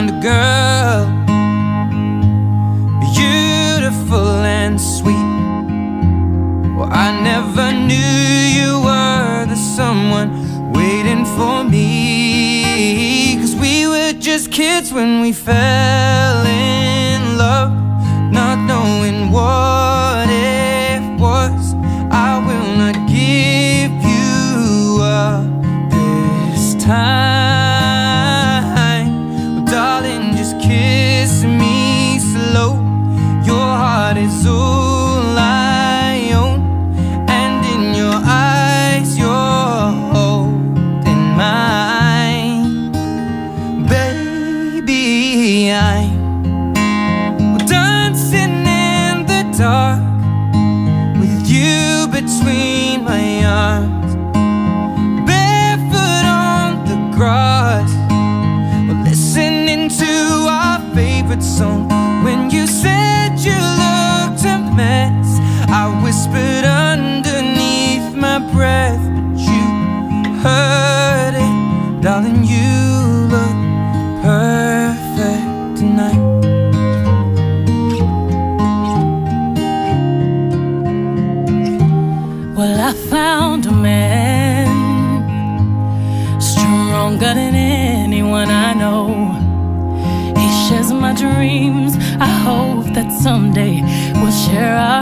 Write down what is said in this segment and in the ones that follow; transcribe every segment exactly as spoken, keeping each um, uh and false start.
found a girl, beautiful and sweet. Well, I never knew you were the someone waiting for me. Cause we were just kids when we fell in love, not knowing what it was. I will not give you up this time. Well, darling, just kiss me slow. Your heart is all I own, and in your eyes you're holding mine. Baby, I'm dancing in the dark with you between my arms, barefoot on the grass. We're listening to our favorite song. When you said you looked a mess, I whispered underneath my breath, but you heard it. Darling, you look perfect tonight. Well, I found a man stronger than anyone I know. He shares my dreams. I hope that someday we'll share our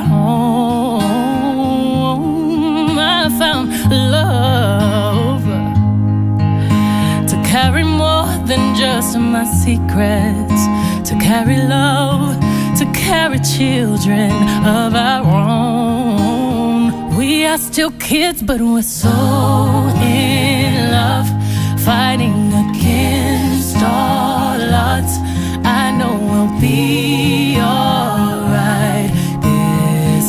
home. I found love to carry more than just my secrets, to carry love, to carry children of our own. We are still kids, but we're so in love, fighting against all odds. I know we'll be alright this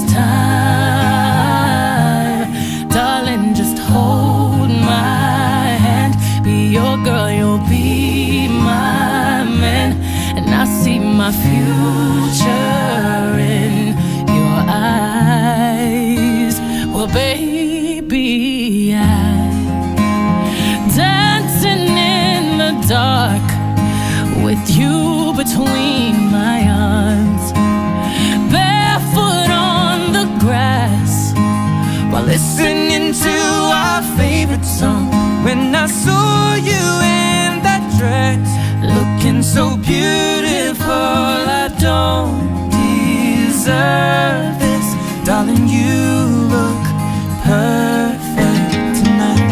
time. Darling, just hold my hand. Be your girl, you'll be my man. And I see my future in your eyes. Well, baby, I'm dancing in the dark with you between my arms, barefoot on the grass, while listening to our favorite song. When I saw you in that dress, looking so beautiful, I don't deserve this. Darling, you look perfect tonight.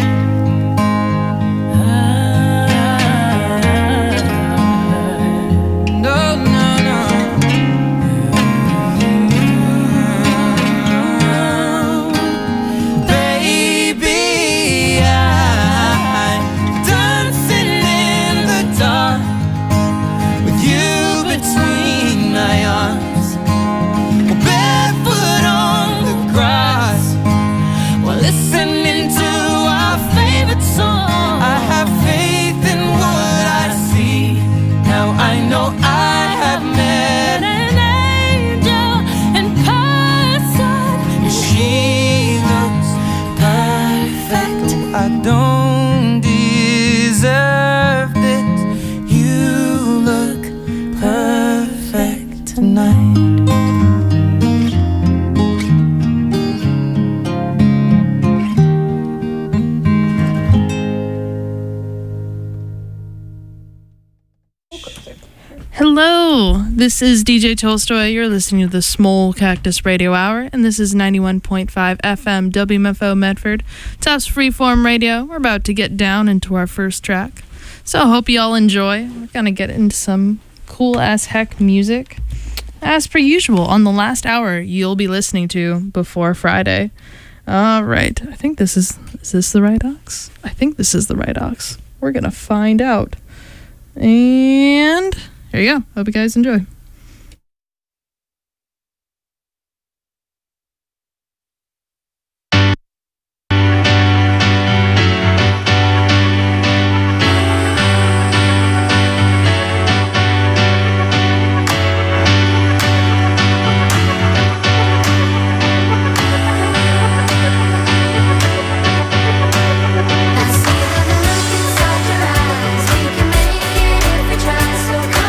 I don't deserve this. You look perfect tonight. Hello, this is D J Tolstoy. You're listening to the Small Cactus Radio Hour, and this is ninety-one point five F M W M F O Medford, Tufts Freeform Radio. We're about to get down into our first track, so I hope you all enjoy. We're going to get into some cool-as heck music. As per usual, on the last hour, you'll be listening to Before Friday. All right, I think this is, is this the right aux? I think this is the right aux. We're going to find out. And here you go. Hope you guys enjoy. I see the look inside your eyes. We can make it if we try. So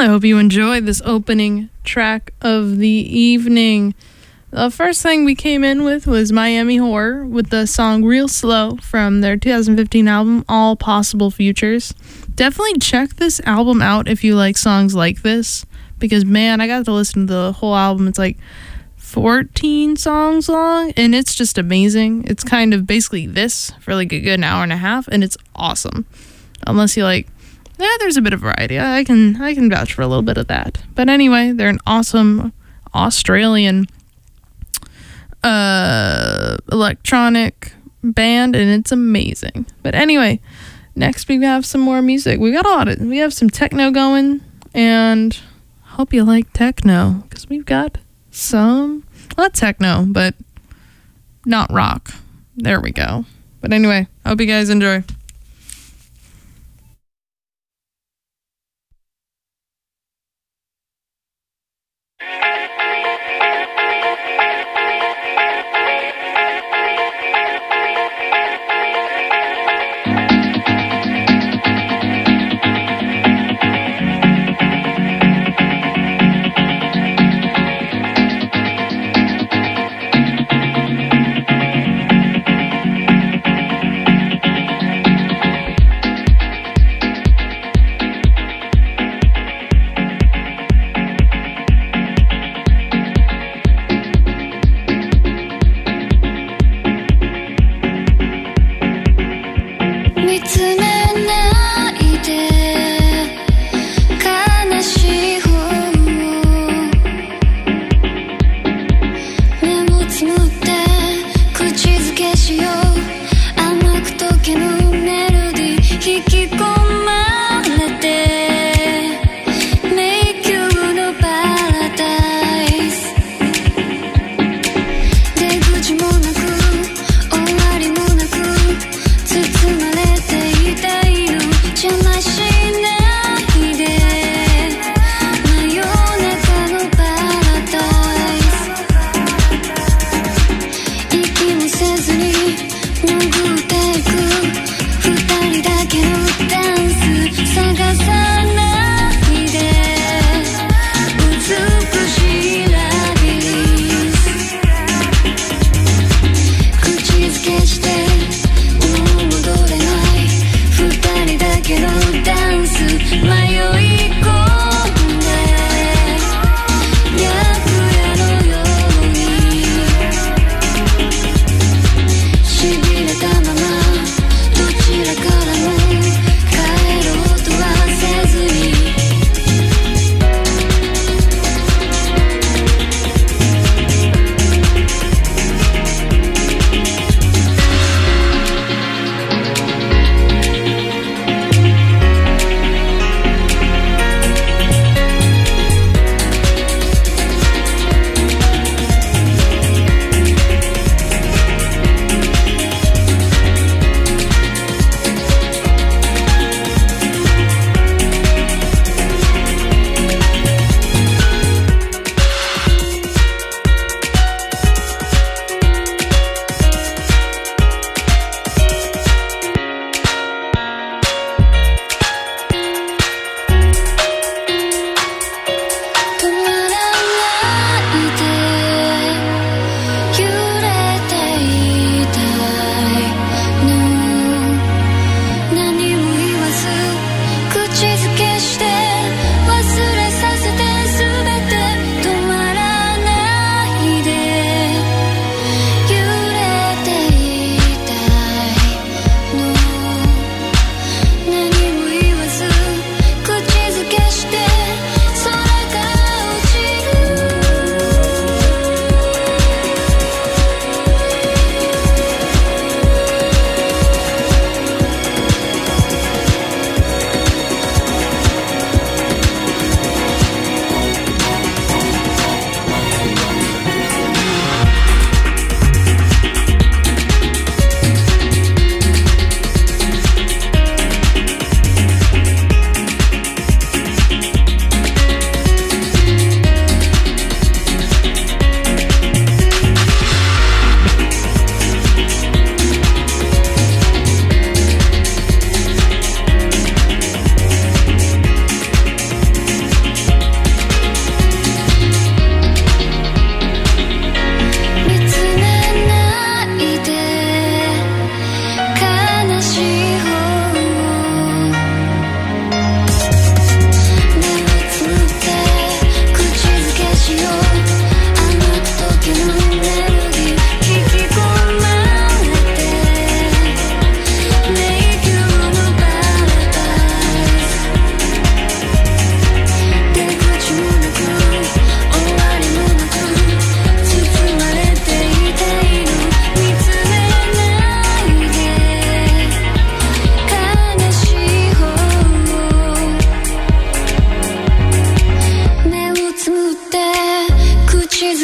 hope you enjoyed this opening track of the evening. The first thing we came in with was Miami Horror with the song Real Slow from their two thousand fifteen album All Possible Futures. Definitely check this album out if you like songs like this, because man, I got to listen to the whole album. It's like fourteen songs long, and it's just amazing. It's kind of basically this for like a good hour and a half, and it's awesome. Unless you like, yeah, there's a bit of variety. I can I can vouch for a little bit of that. But anyway, they're an awesome Australian uh electronic band, and it's amazing. But anyway, next we have some more music. We got a lot of we have some techno going, and hope you like techno, because we've got some not techno but not rock. There we go. But anyway, hope you guys enjoy. Thank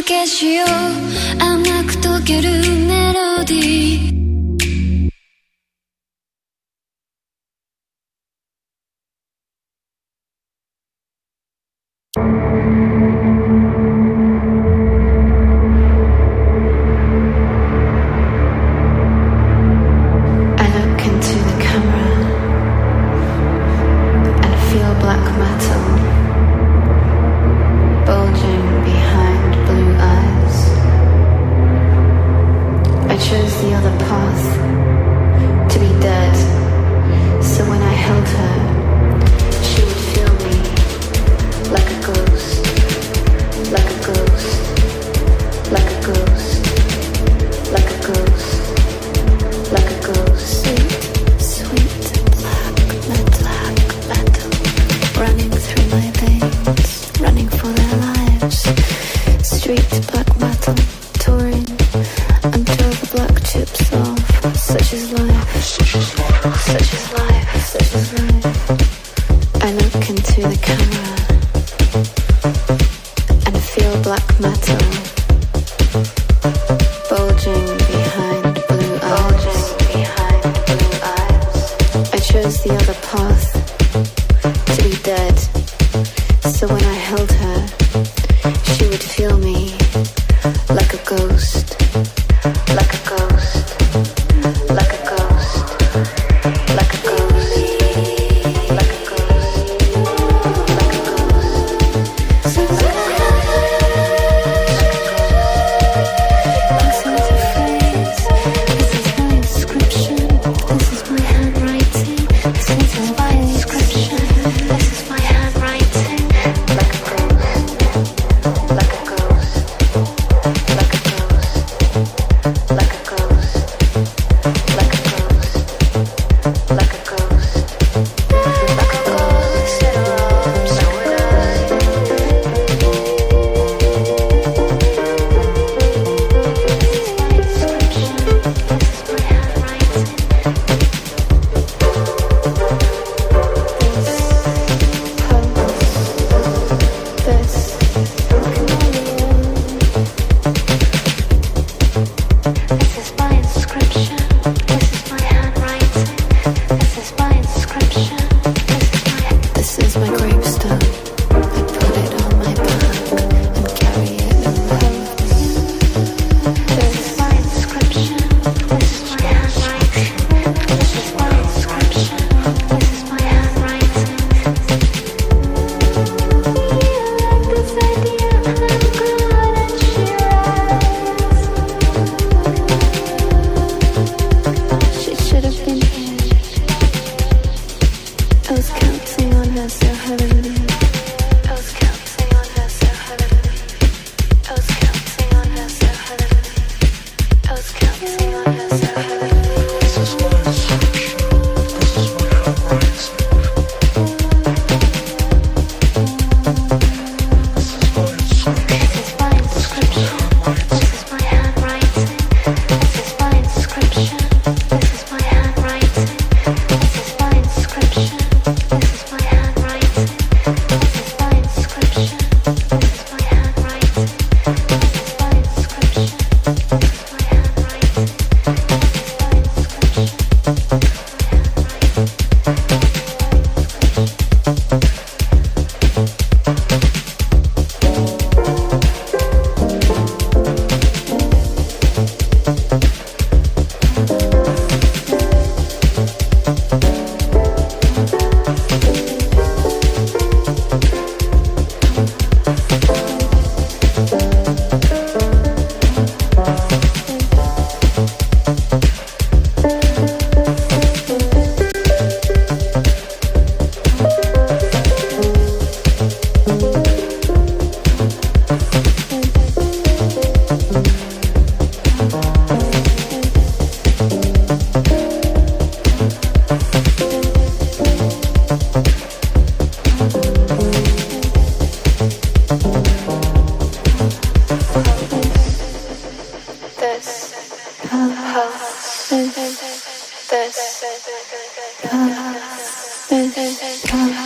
けしよう甘く溶けるメロディー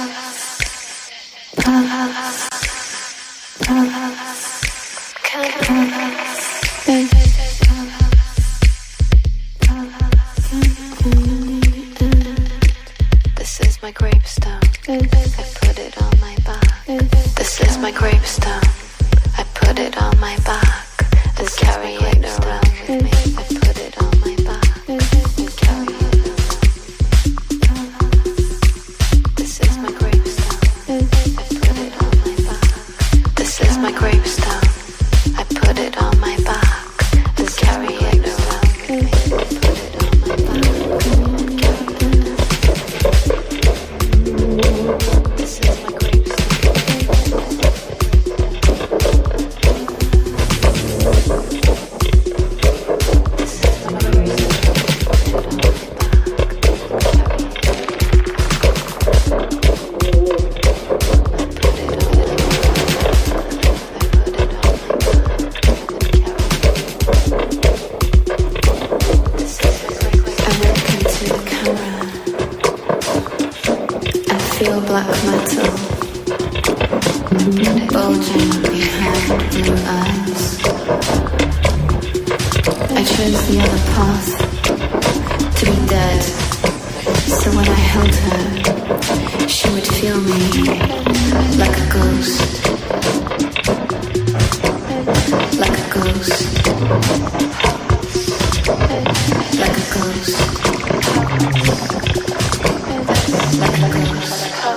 Can my gravestone. I put it on my back and carry it around with me. I put it on my back and carry it around. This is my gravestone. I put it on my back. This is my gravestone. I put it on my back and carry it around with me. I put it on my back and carry it around. This is my black metal bulging behind blue eyes. I chose the other path, to be dead, so when I held her, she would feel me like a ghost, like a ghost, like a ghost, like a ghost.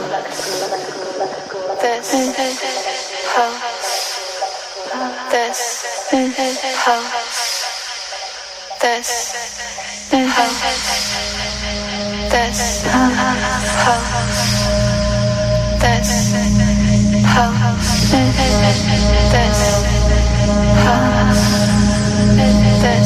This house, this house, this house, this house, this house, this house, this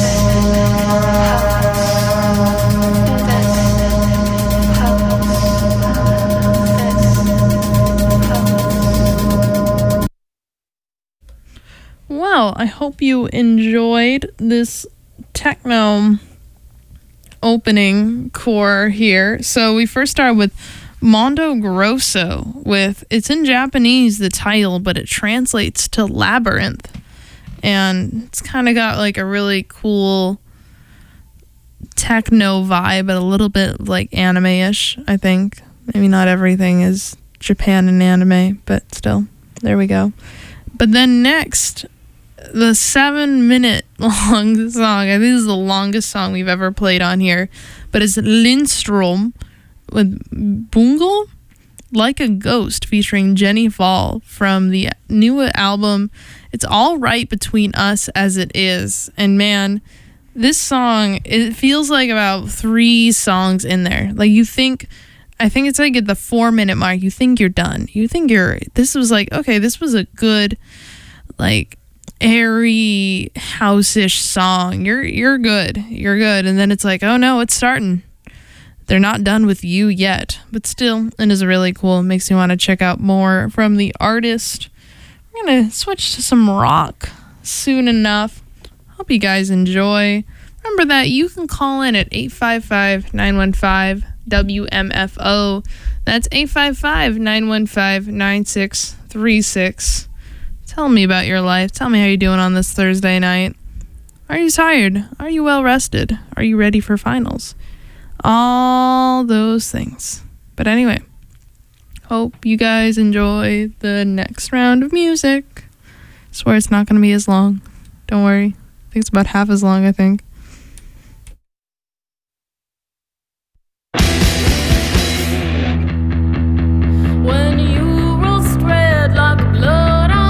Well, I hope you enjoyed this techno opening core here. So we first start with Mondo Grosso with, it's in Japanese, the title, but it translates to Labyrinth. And it's kind of got like a really cool techno vibe, but a little bit like anime-ish, I think. Maybe not everything is Japan and anime, but still, there we go. But then next, the seven minute long song, I think this is the longest song we've ever played on here, but it's Lindstrom with Bungle, Like a Ghost, featuring Jenny Fall from the new album It's All Right Between Us As It Is. And man, this song, it feels like about three songs in there. Like you think, I think it's like at the four minute mark, you think you're done. You think you're, this was like, okay, this was a good, like, airy house-ish song. You're you're good. You're good. And then it's like, oh no, it's starting. They're not done with you yet. But still, it is really cool. It makes me want to check out more from the artist. We're gonna switch to some rock soon enough. Hope you guys enjoy. Remember that you can call in at eight five five, nine one five, W M F O. That's eight five five, nine one five, nine six three six. Tell me about your life. Tell me how you're doing on this Thursday night. Are you tired? Are you well rested? Are you ready for finals? All those things. But anyway, hope you guys enjoy the next round of music. I swear it's not going to be as long. Don't worry. I think it's about half as long, I think. When you roll straight like blood,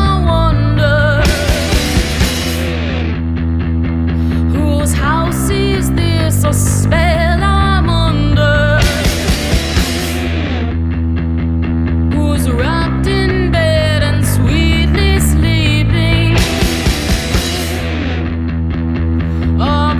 house is this a spell I'm under? Who's wrapped in bed and sweetly sleeping? Oh,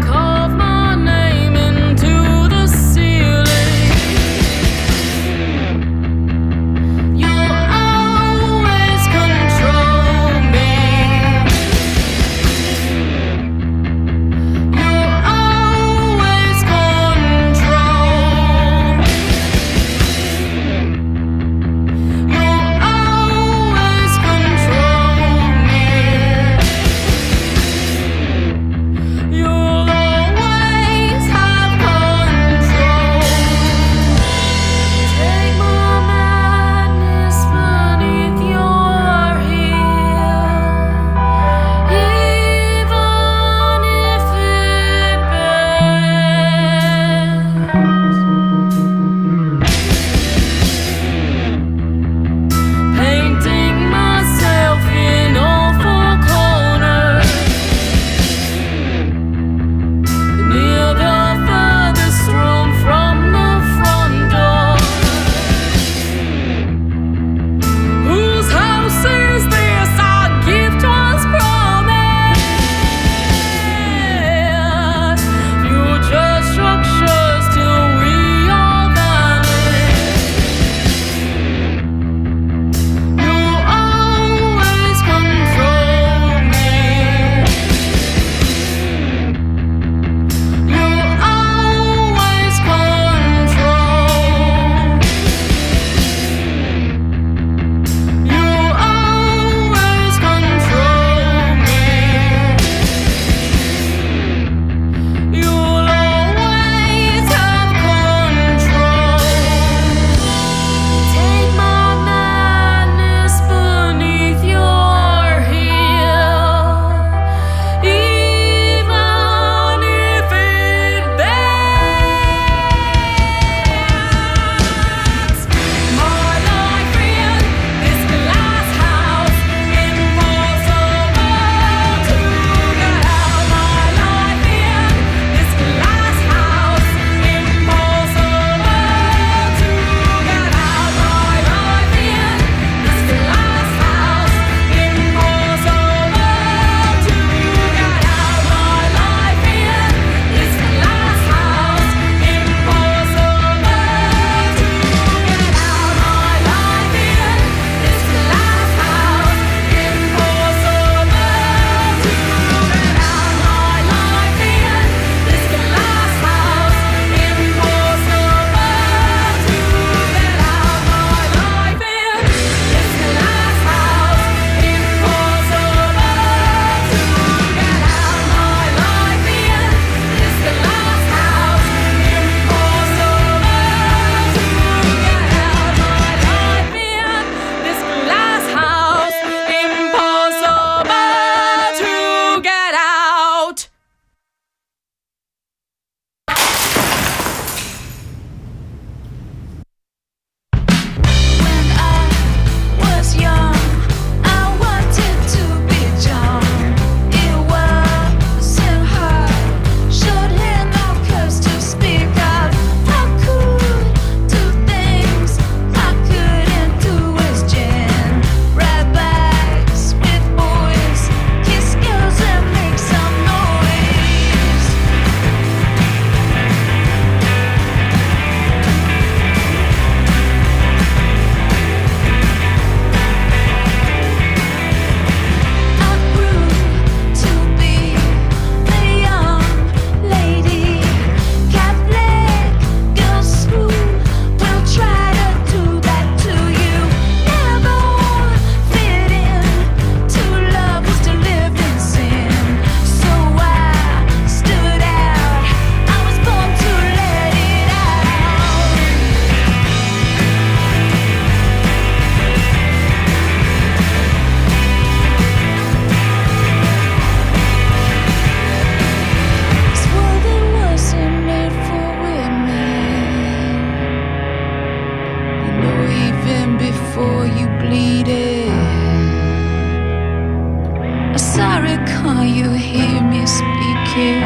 Sorry, can't you hear me speaking?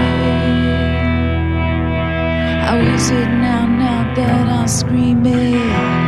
How is it now, now that I'm screaming?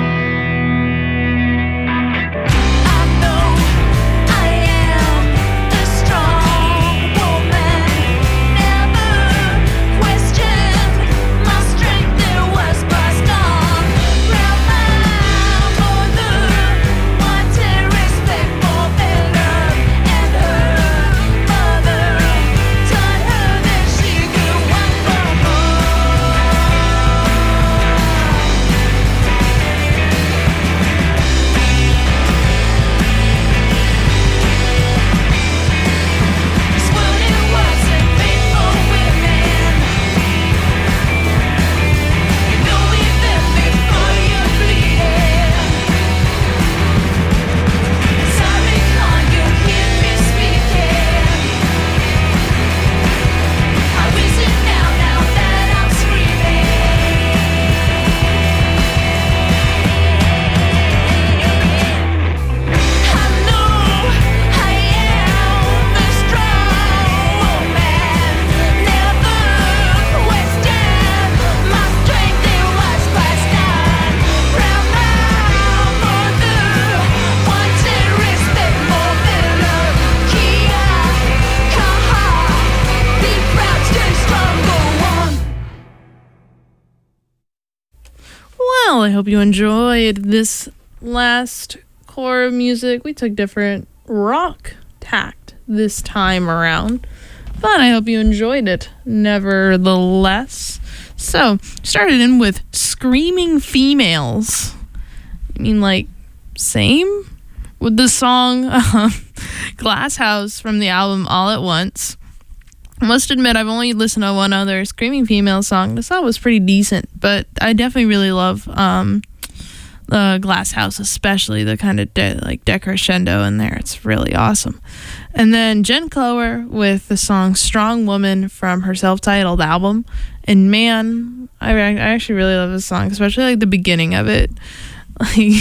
I hope you enjoyed this last core of music. We took different rock tact this time around, but I hope you enjoyed it nevertheless. So, started in with Screaming Females. I mean, like, same? With the song uh, Glass House from the album All at Once. I must admit, I've only listened to one other Screaming Female song. This song was pretty decent, but I definitely really love um, the Glass House, especially the kind of de- like decrescendo in there. It's really awesome. And then Jen Clower with the song Strong Woman from her self-titled album. And man, I, I actually really love this song, especially like the beginning of it. Like,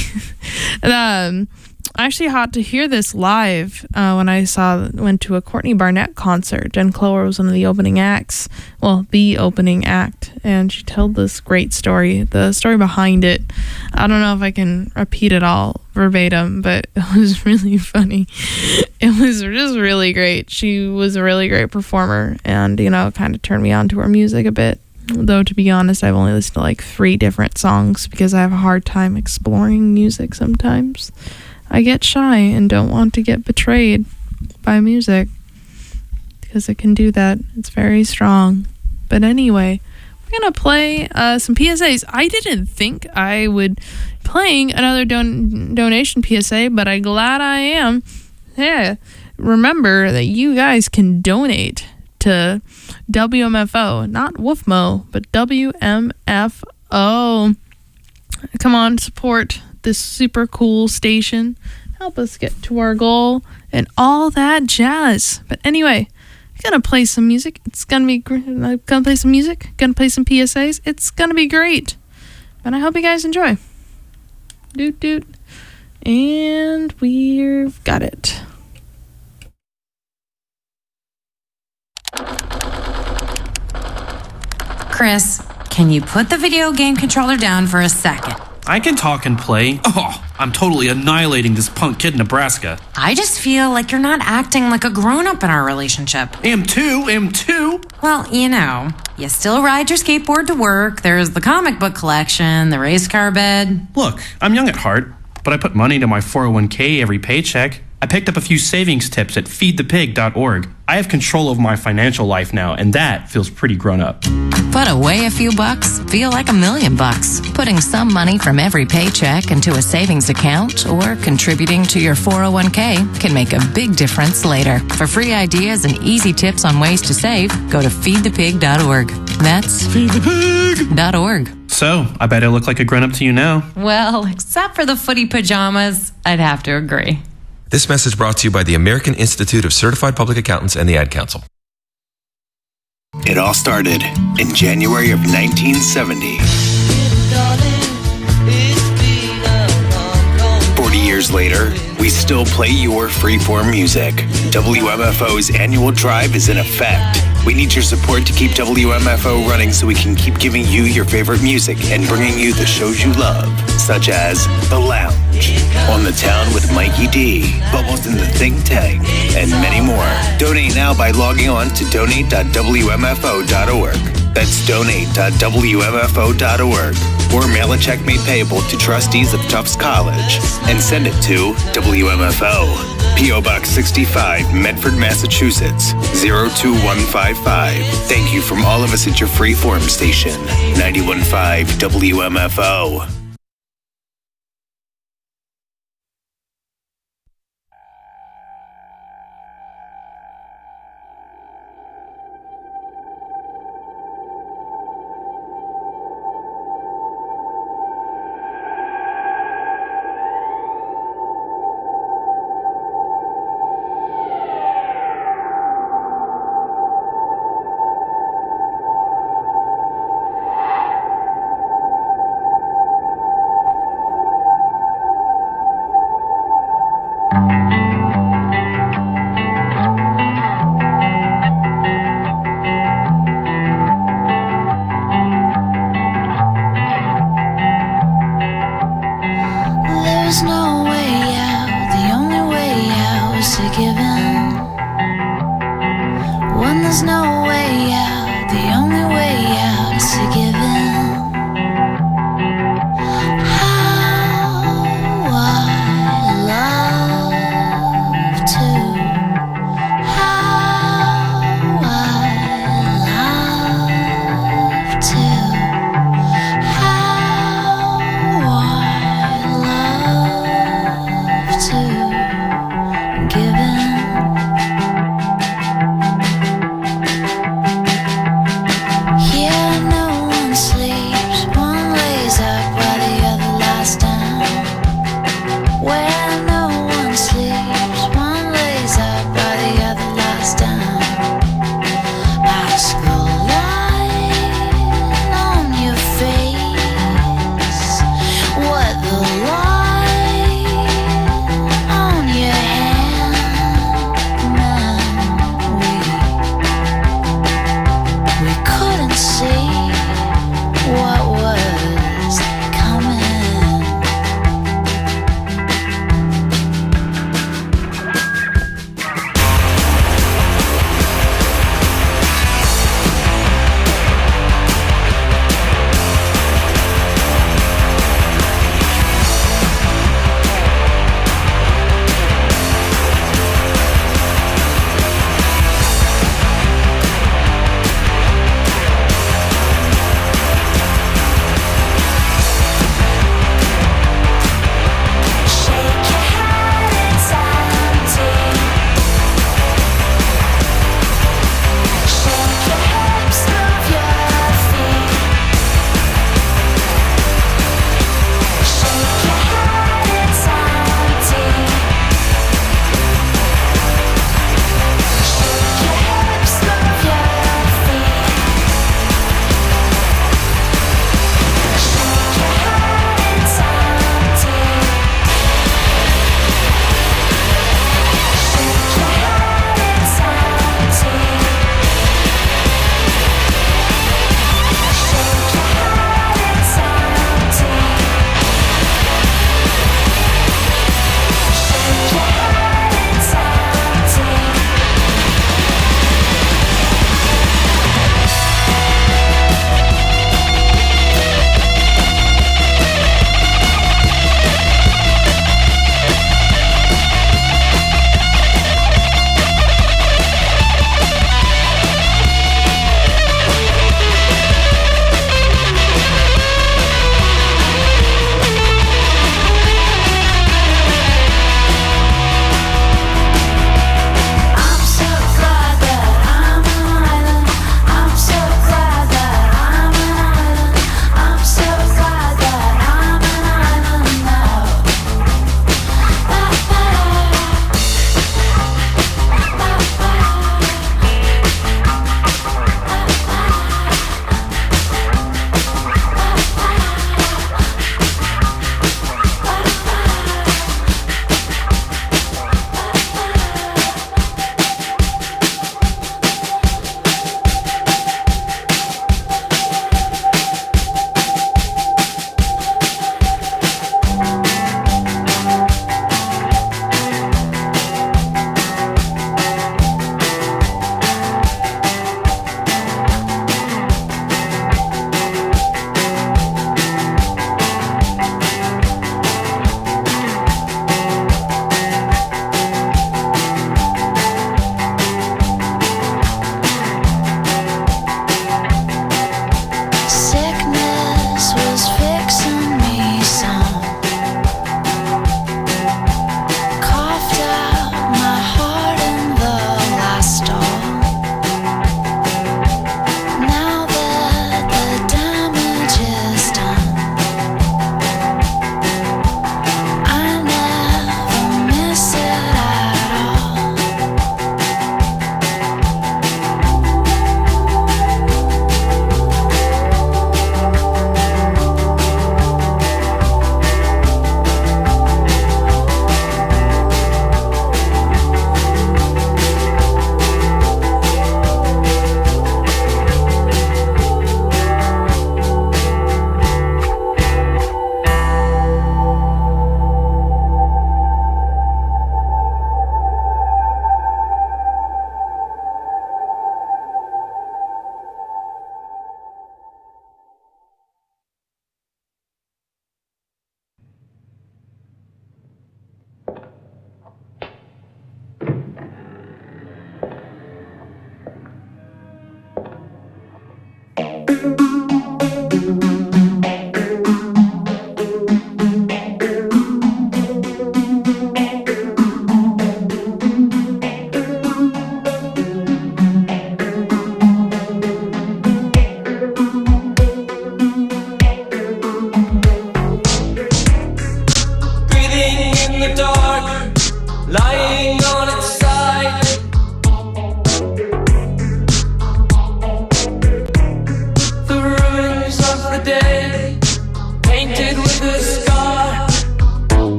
um, I actually had to hear this live uh, when I saw went to a Courtney Barnett concert. Jen Clower was one of the opening acts, well, the opening act, and she told this great story. The story behind it, I don't know if I can repeat it all verbatim, but it was really funny. It was just really great. She was a really great performer, and you know, kind of turned me on to her music a bit. Though, to be honest, I've only listened to like three different songs because I have a hard time exploring music sometimes. I get shy and don't want to get betrayed by music because it can do that. It's very strong. But anyway, we're going to play uh, some P S As. I didn't think I would playing another don- donation P S A, but I'm glad I am. Yeah, remember that you guys can donate to W M F O, not W F M O, but W M F O. Come on, support this super cool station, help us get to our goal and all that jazz. But anyway, I'm gonna play some music. It's gonna be gr- I'm gonna play some music, gonna play some P S As. It's gonna be great, and I hope you guys enjoy. Doot doot, and we've got it. Chris, can you put the video game controller down for a second? I can talk and play. Oh, I'm totally annihilating this punk kid in Nebraska. I just feel like you're not acting like a grown-up in our relationship. Am too, am too. Well, you know, you still ride your skateboard to work, there's the comic book collection, the race car bed. Look, I'm young at heart, but I put money into my four oh one k every paycheck. I picked up a few savings tips at feed the pig dot org. I have control over my financial life now, and that feels pretty grown up. Put away a few bucks, feel like a million bucks. Putting some money from every paycheck into a savings account or contributing to your four oh one k can make a big difference later. For free ideas and easy tips on ways to save, go to feed the pig dot org. That's feed the pig dot org. So, I bet I look like a grown-up to you now. Well, except for the footy pajamas, I'd have to agree. This message brought to you by the American Institute of Certified Public Accountants and the Ad Council. It all started in January of nineteen seventy. Forty years later, we still play your freeform music. W M F O's annual drive is in effect. We need your support to keep W M F O running so we can keep giving you your favorite music and bringing you the shows you love, such as The Lounge, On the Town with Mikey D, Bubbles in the Think Tank, and many more. Donate now by logging on to donate dot w m f o dot org. That's donate dot w m f o dot org. Or mail a check made payable to trustees of Tufts College and send it to W M F O. P O Box sixty-five, Medford, Massachusetts, zero two one five five. Thank you from all of us at your freeform station, ninety-one point five W M F O. Given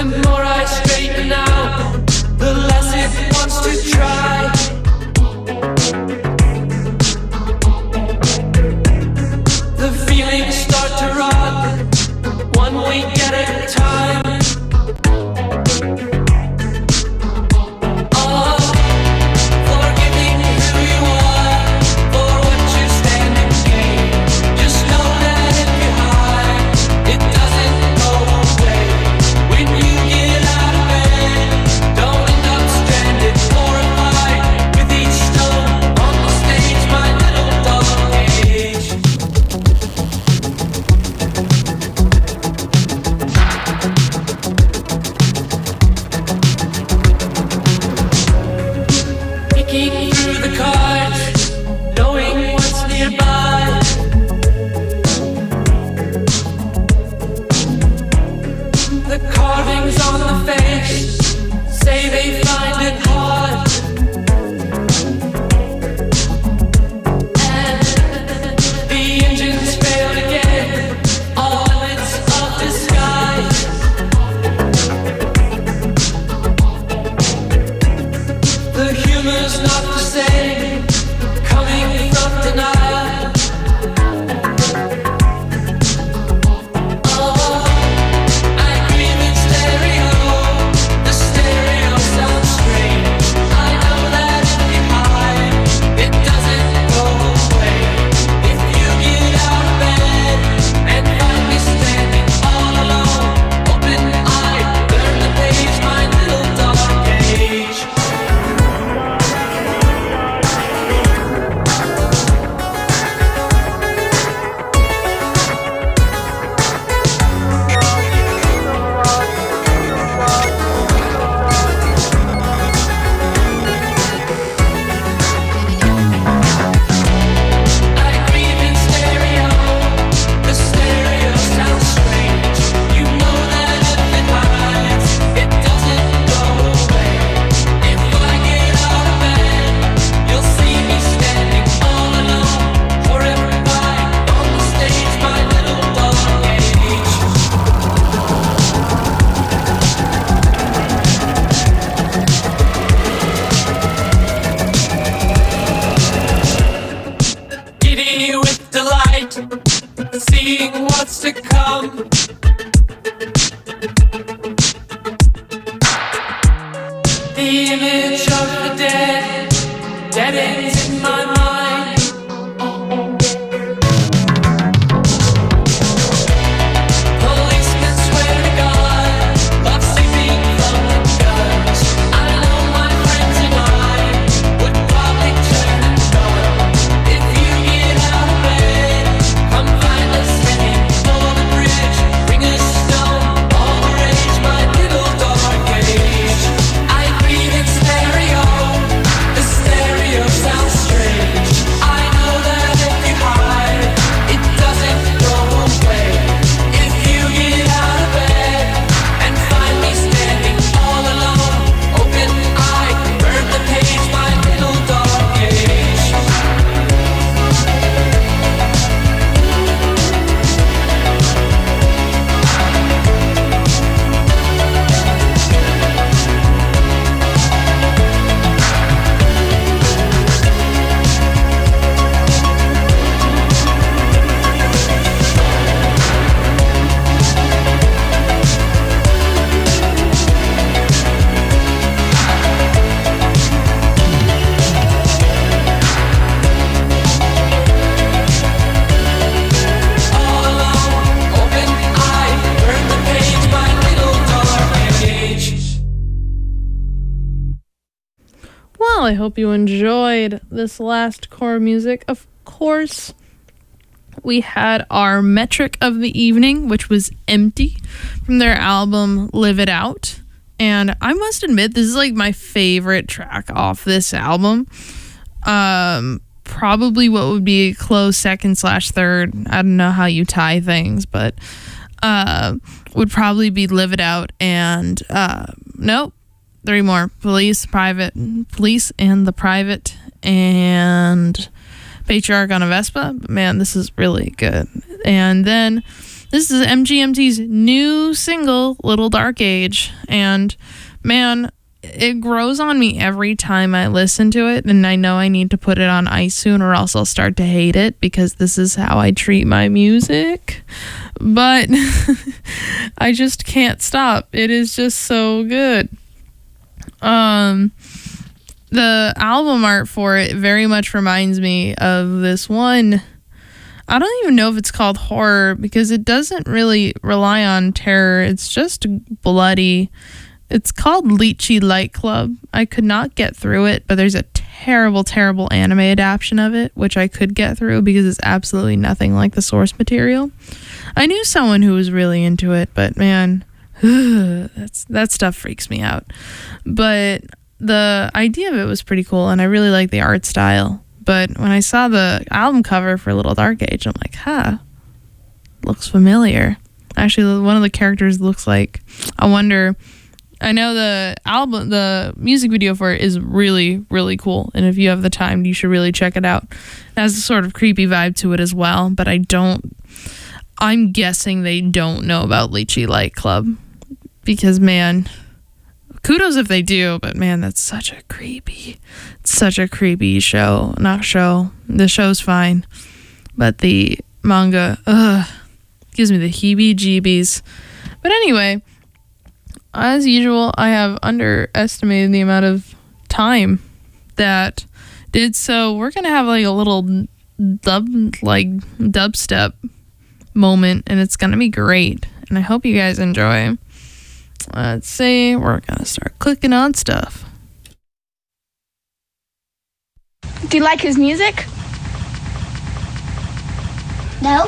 The more I straighten out, the less it wants to try. The feelings start to rot, one week at a time. Oh, forgiving who you are for what you stand and gain. Just know that if you hide, it doesn't go away. When you get out of bed, don't end up stranded, horrified with each stone on the stage, my little dog cage. Peeking through the cards, knowing what's nearby. The carvings on the face say they find it hard. And the engines failed again, all limits of disguise. The humor's not the same, coming from denial. Oh, I grieve in stereo, the stereo sounds strange. I know that if you hide, it doesn't go away. If you get out of bed and find me standing all alone, open-eyed, turn the page, my little dog cage. I grieve in stereo, the stereo sounds strange. You know that if it hides, it doesn't go away. If I get out of bed, you'll see me standing all alone, horrified on the stage, my little dog cage. Giddy with delight, seeing what's to come. The image of the dead, dead ends in my mind. Policemen swear to God, love sleeping from the guns. I know my friends and I would probably turn and run. If you get out of bed, come find us standing for the bridge. Bring a stone, all the rage, my little dog cage. I breathe in stereo, the stereo sounds strange. I know that if you hide, it doesn't go away. If you get out of bed and find me standing all alone, open-eyed, burn the page, my little dog cage. All alone, open-eyed, burn the page, my little dog cage. Well, I hope you enjoyed this last core music. Of course, we had our metric of the evening, which was Empty, from their album Live It Out. And I must admit, this is like my favorite track off this album. Um, probably what would be a close second slash third. I don't know how you tie things, but uh, would probably be Live It Out and uh, nope, three more. Police, Private, Police and the Private, and Patriarch on a Vespa. But man, this is really good. And then This is M G M T's new single, Little Dark Age. And man, it grows on me every time I listen to it. And I know I need to put it on ice soon or else I'll start to hate it because this is how I treat my music. But I just can't stop. It is just so good. Um, the album art for it very much reminds me of this one. I don't even know if it's called horror because it doesn't really rely on terror. It's just bloody. It's called Lychee Light Club. I could not get through it, but there's a terrible, terrible anime adaptation of it, which I could get through because it's absolutely nothing like the source material. I knew someone who was really into it, but man, that's that stuff freaks me out. But the idea of it was pretty cool, and I really like the art style. But when I saw the album cover for Little Dark Age, I'm like, huh, looks familiar. Actually, one of the characters looks like, I wonder, I know the album, the music video for it is really, really cool. And if you have the time, you should really check it out. It has a sort of creepy vibe to it as well, but I don't, I'm guessing they don't know about Lychee Light Club because, man, kudos if they do, but man, that's such a creepy, such a creepy show. Not show. The show's fine, but the manga, ugh, gives me the heebie-jeebies. But anyway, as usual, I have underestimated the amount of time that did so. We're gonna have like a little dub, like dubstep moment, and it's gonna be great. And I hope you guys enjoy. Let's see, we're gonna start clicking on stuff. Do you like his music? No.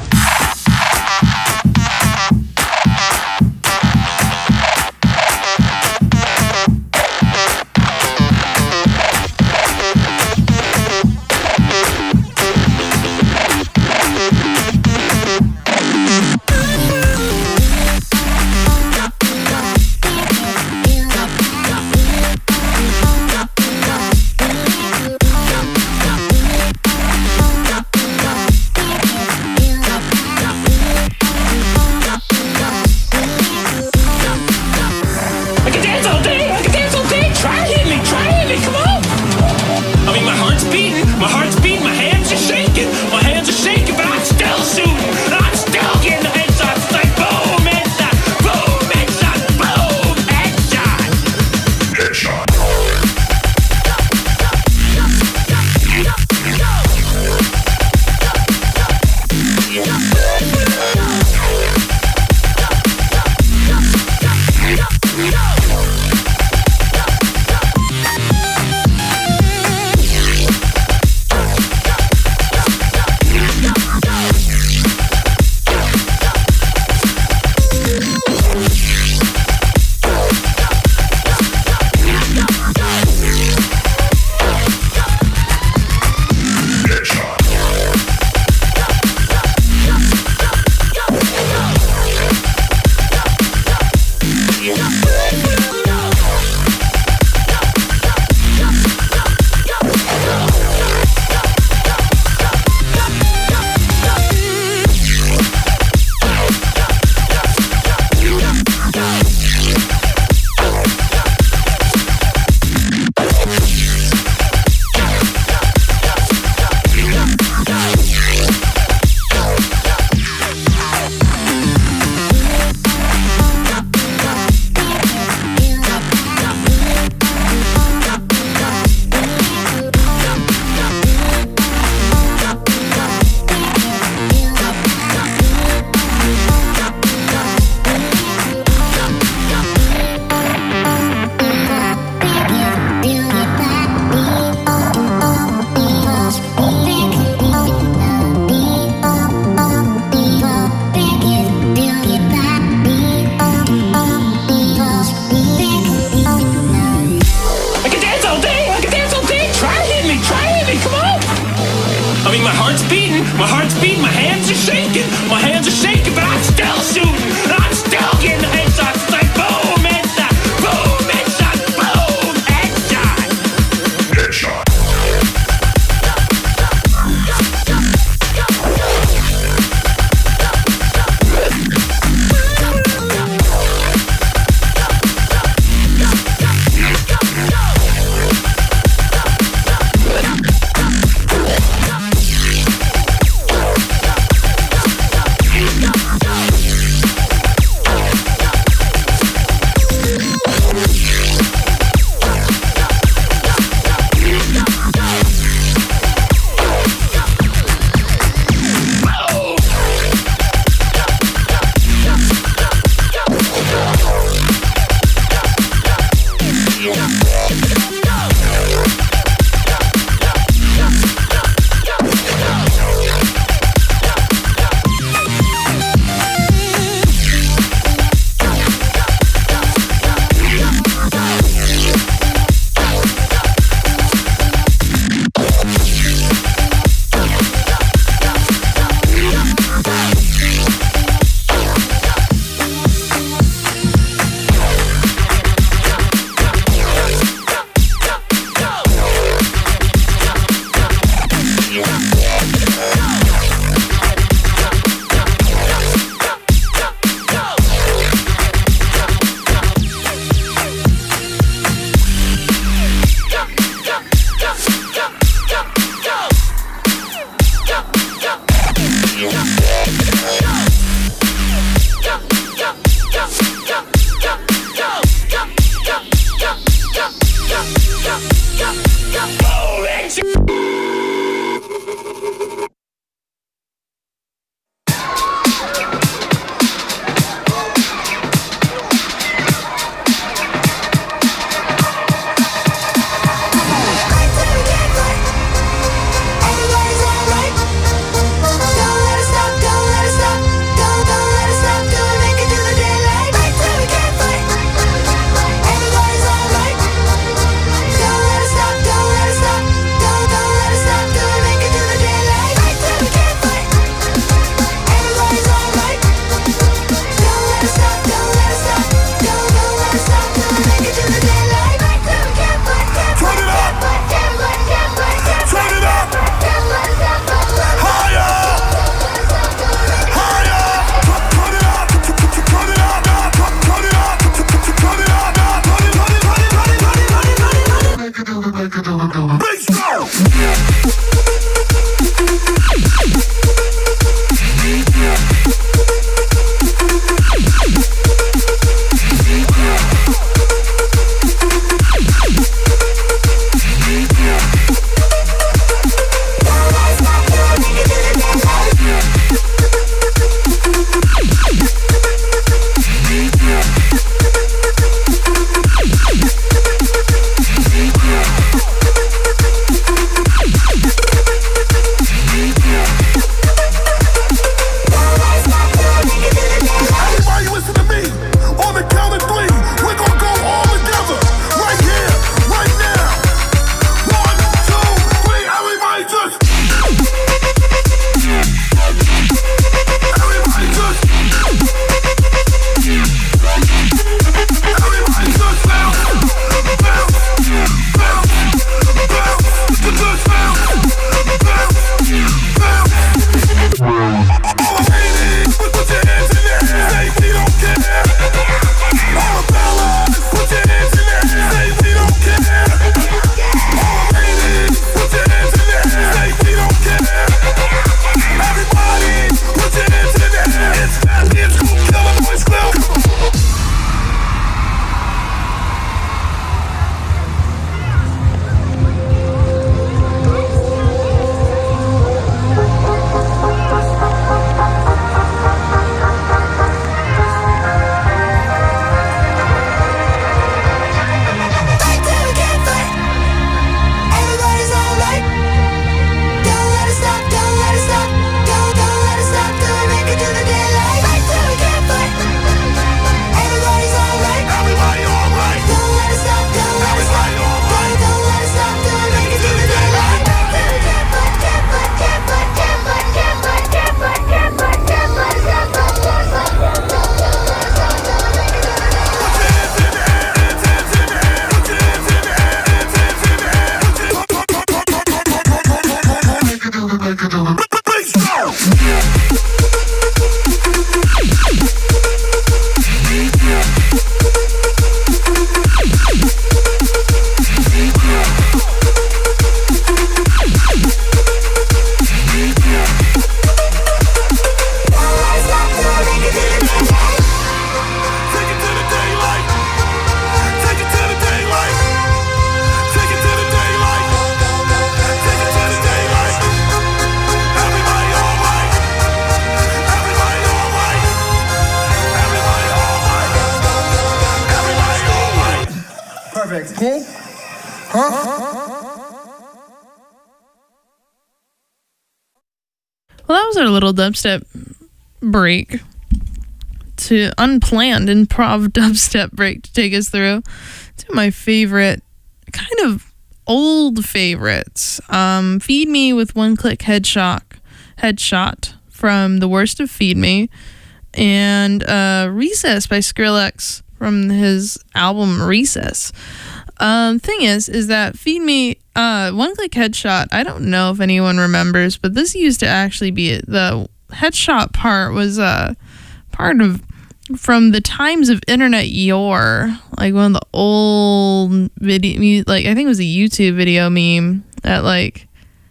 Perfect. Cool? Huh? Well, that was our little dubstep break. To unplanned improv dubstep break to take us through two of my favorite, kind of old favorites. Um, Feed Me with One Click Headshot, Headshot from The Worst of Feed Me, and uh, Recess by Skrillex from his album Recess. Um, thing is, is that Feed Me, uh, One Click Headshot, I don't know if anyone remembers, but this used to actually be, the headshot part was uh, part of, from the times of internet yore, like one of the old video, like I think it was a YouTube video meme that like,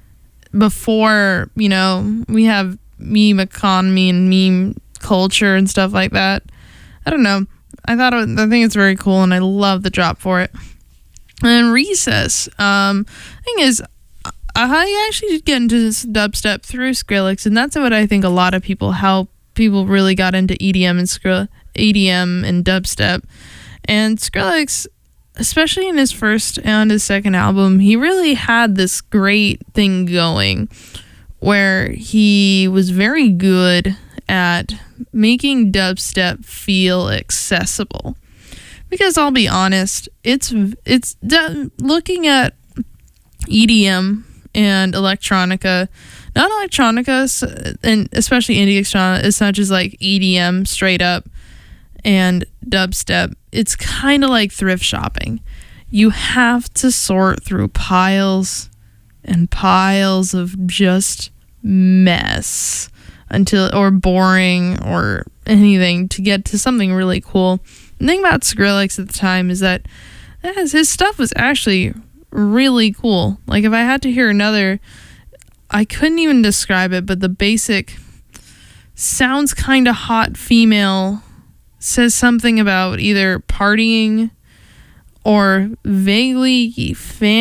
before, you know, we have meme economy and meme culture and stuff like that. I don't know. I thought, it, I think it's very cool and I love the drop for it. And Recess, um, thing is, I actually did get into this dubstep through Skrillex, and that's what I think a lot of people, how people really got into E D M and Skrill, E D M and dubstep. And Skrillex, especially in his first and his second album, he really had this great thing going where he was very good at making dubstep feel accessible. Because I'll be honest, it's it's looking at E D M and electronica, not electronica, and especially indie electronica, as such as like E D M straight up and dubstep. It's kind of like thrift shopping. You have to sort through piles and piles of just mess until, or boring or anything, to get to something really cool. The thing about Skrillex at the time is that his stuff was actually really cool. Like if I had to hear another, I couldn't even describe it, but the basic sounds kind of hot female, says something about either partying or vaguely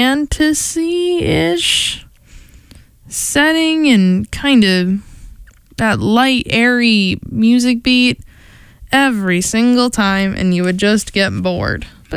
fantasy-ish setting, and kind of that light, airy music beat every single time, and you would just get bored.